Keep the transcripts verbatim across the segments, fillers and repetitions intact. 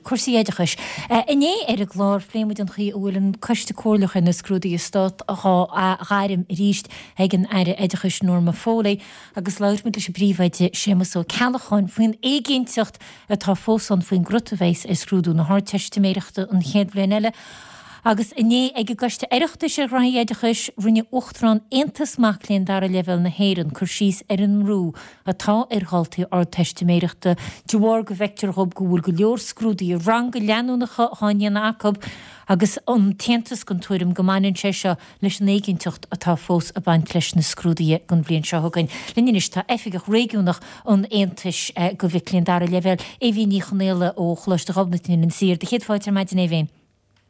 cuasaí éidechas. Iné ar a glár fléimid an chuí bhfuil coiste cóirlacha na scrúdaí stát a gáirim ríist ag an aire éidechas Norma Foley agus leirmid leis bríomhaide sémas ó cealacháin faoin éigéinteacht atá fósan faoin grutavéis is scrúdú na háirteisteméireachta an chéad bbliain eile. Agus iné ag goiste éireachta sé raíideachas rinne uchtrán intas maclíonn dar a level na héireann chur síos ar an rú atá ar haltaí ar teisteméireachta dúhar go bhectear hob go bhfuil go leor scrúdaí rang go leanúnacha háineann acob agus an tiantas gon tuairim go mainin sé seo leis an éiginnteacht atá fós a baint leis na scrúdaí gon blion seo thugainn. Linnis tá efigach réúnach an éantais go bhiclíonn dar a level é bhí ní chonéile ó chluiste robnatín an sir de chéadfáidir maidin é bhéin.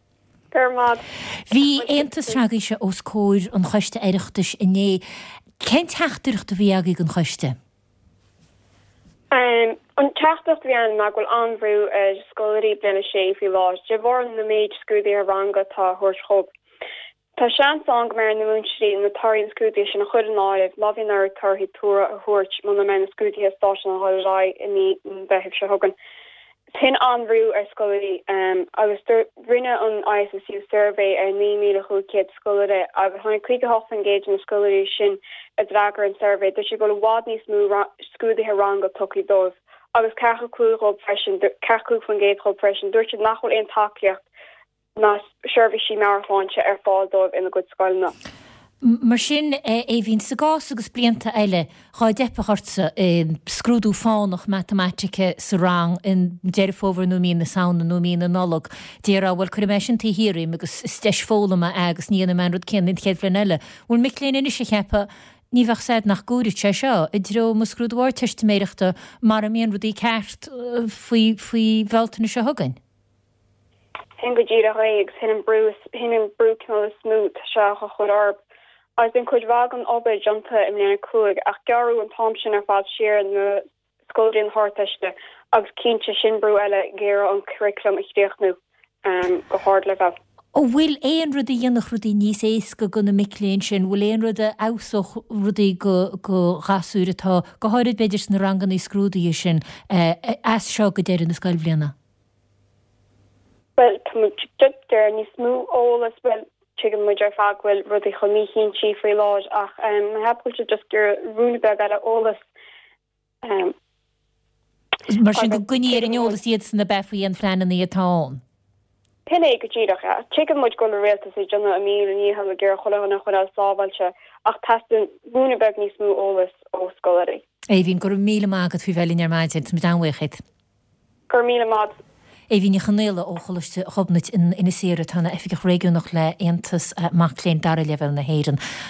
Bhí éantas tragaí se os cóir an choiste éireachtas iné. Cén teachtarachta bhí agaigh an choiste? An teachtacht bhí an me bhfuil anbhrú scoirí blina sé fhí láis. De bhór na méid scrúdaí ar ranga tá thuairt chob. Tá sean sang mar na múnsí na tarín scrúdaí sin na chud an áibh, lábhíon ar tarthaí túra a thuairt man na me na scrúdaí a stáisian a thuirrá i ní bheitheh se thugann. Tin anrú ar scoirí um, agus rinne an I S S U survey ar ní míle chucéad scoile agus tháinig cuige hof engage na scoirí sin a dragar an survey de si go bhád níos mú scrúdaithe ranga tuí dómh agus cecha clúá freisin ceú fan géad cho freisin dúirt nachhol on takeíocht na seirbhí sí marfáinse ar fáil dómh ina go scoilna. Mar sin é bhín sa gás agus blianta eile chá depachartsa scrúdú fánach matematica sa rang in deirfóver nó mín na saona nó mín na nolog. Díar a bhfuil chuiméisisin tí hirim agus steis fólama agus níana man rud cin in chéad bhrein eile. Bhfuil miléin inis sé chepa ní bheh said nach gúirí sé seo, i dro mu scrúdhhair teisteméireachta mar a míon rudí ceart faoi bhiltainna se thugainn. Hin go ddíad a réigs hin an brú hin an brú cin smút se a chud arb. I've been could wagon obe jumpa im lena kuig ach garu an Thompson ar fad sheer in the Scoldin Hortiste agus kinche shinbrew ela gera an curriculum ichdeachnu um go hard level. O bhfuil éon rudí dhéanach rudí níos éasca go na miléin sin, bhfuil éon rud ásoch rudí go go gasúratá go háirid beidir na rangan í scrúdaí sin as seo go déir na scoil bbliana. Well, tá der ní smú ólas well chicken muidir fagwil rudí chomí hín chi frí láis ach um, na hapúte just gur rúnabeg a ólas um, mar sin go guníir an ólas iad na befaí an freinan í atán. Pinné go ddíireach a chicken muid go réalta sé duna a mí ní ha gur chohanna chud al sábailte ach tastin rúnabeg ní smú ólas ó scoirí. É bhín gur míle mágad fhí bhelín ar maidin mit anhuichid. Gur míle mád. É bhí ní chanéile ó cholaiste chobnait ina séire tána efigach réigiúnach le éantas macléin dar a level na héireann.